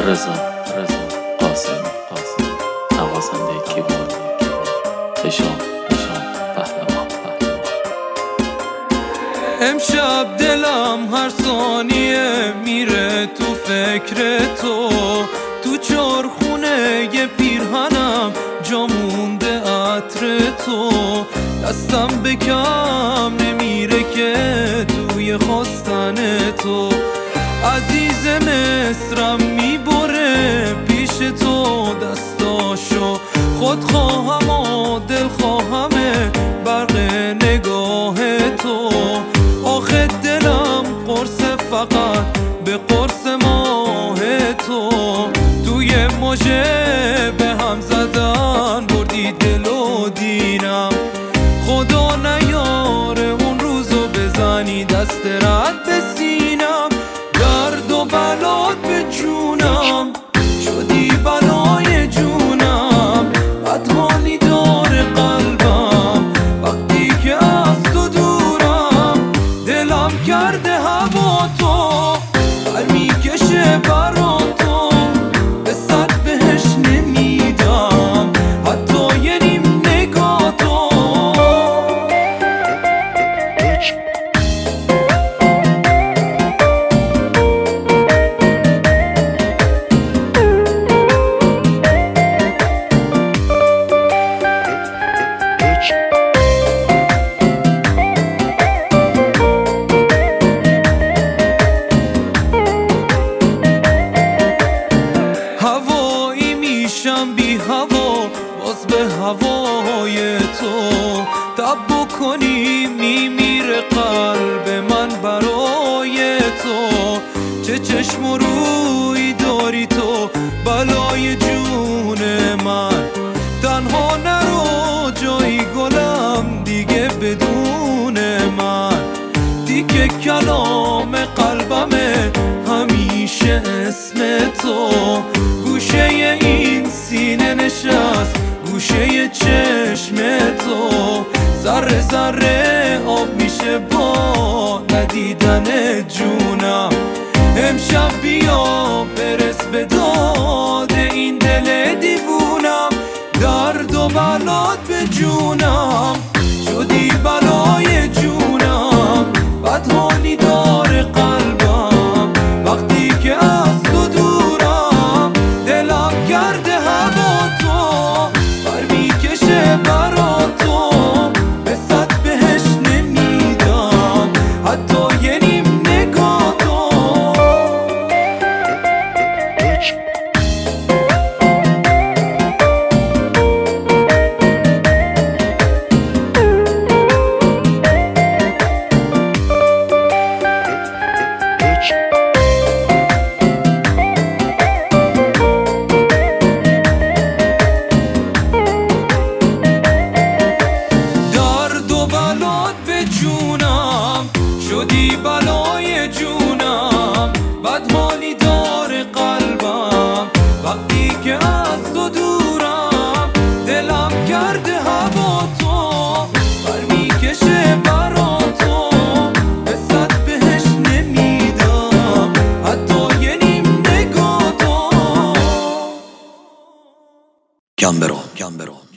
رضا قاسم نوازنده کیبورد هشام پهلوان. امشب دلم هر ثانیه میره تو فکر تو چارخونه ی پیرهنم جا مونده عطر تو، دستم به کم نمیره که توی خواستن تو، عزیز مصرم میبره پیش تو دستاشو، خود خواهم و دل خواهمه برق نگاه تو، آخه دلم قرص فقط به قرص ماه تو، توی موجه به هم زدن بردی دل و دینم، خدا نیاره اون روزو بزنی دست رد به سینم، درد و بلات به جونم شدی بلای جونم، بدحالی داره قلبم وقتی که از تو دورم، دلم کرده هوا تو بر میکشه برا تو، به صد بهش نمیدم حتی یه نیم نگاه تو. هوایی میشم بی هوا باز به هوای تو، تب بکنی میمیره قلب من برای تو، چه چشم و روی داری تو بلای جون من، تنها نرو جایی گلم دیگه بدون من، دیگه کلام قلبمه همیشه اسم تو، گوشه این سینه نشست گوشه چشم تو، ذره ذره آب میشه با ندیدن جونم، امشب بیا برس به داد این دل دیوونم، درد و بلات به جونم شدی بلای جونم، بدحالی داره قلبم وقتی که از تو دورم، دلم کرده هوا تو بر میکشه برا تو، به صد بهش نمیدم حتی یه نیم نگاه تو. جونم شدی بلای جونم، بدحالی داره قلبم وقتی که از تو دورم، دلم کرده هوا تو بر میکشه برا تو، به صد بهش نمیدم حتی یه نیم نگاه تو. گم برو